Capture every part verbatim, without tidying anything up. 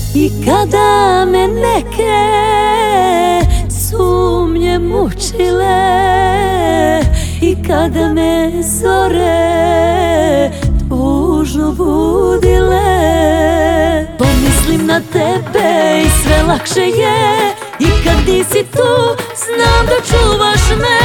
I kada me neke sumnje mučile, i kada me zore tužno budile, pomislim na tebe i sve lakše je. I kad nisi tu, znam da čuvaš me.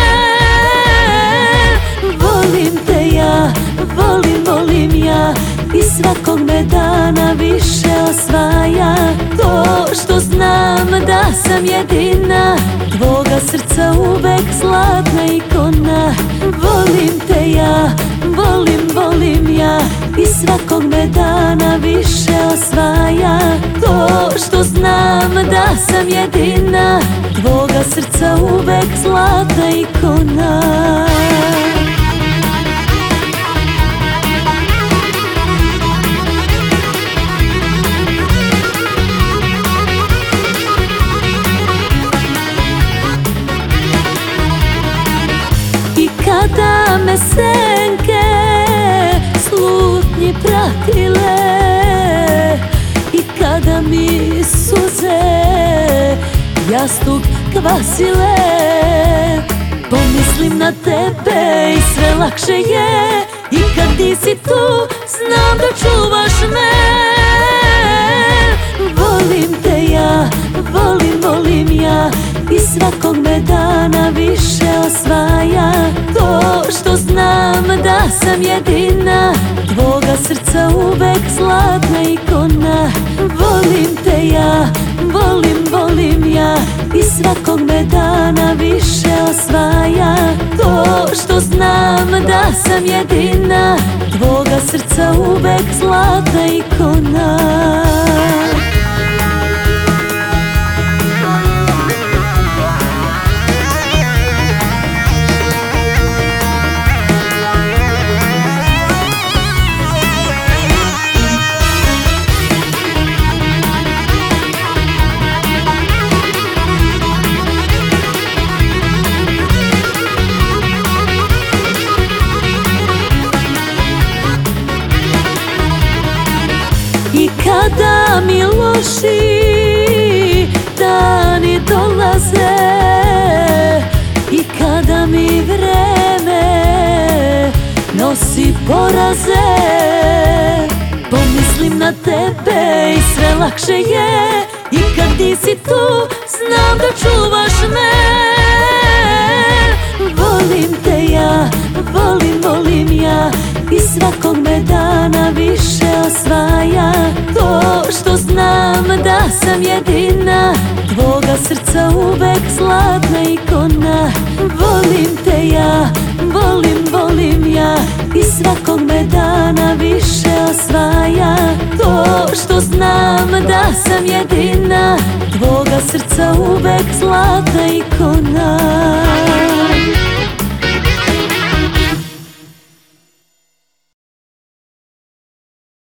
Volim te ja, volim, volim ja, i svakog me dana više osvaja. To što znam da sam jedina, tvoga srca uvek zlatna ikona. Volim te ja, volim, volim ja, i svakog me dana više osvaja. To što znam da sam jedina, tvoga srca uvek zlatna ikona. Kada me senke slutnji pratile, i kada mi suze jastuk kvasile, pomislim na tebe i sve lakše je. I kad nisi tu, znam da čuvaš me. Volim te ja, volim, volim ja, i svakog me dana više osvaja. To što znam da sam jedina, tvoga srca uvek zlatna ikona. Volim te ja, volim, volim ja, i svakog me dana više osvaja. To što znam da sam jedina, tvoga srca uvek zlatna ikona. I kada mi loši dani dolaze, i kada mi vreme nosi poraze, pomislim na tebe i sve lakše je. I kad nisi tu, znam da čuvaš me. Volim te ja, volim, volim ja, i svakog me dana više osvaja. To što znam da sam jedina, tvoga srca uvek zlatna ikona. Volim te ja, volim, volim ja, i svakog me dana više osvaja. To što znam da sam jedina, tvoga srca uvek zlatna ikona.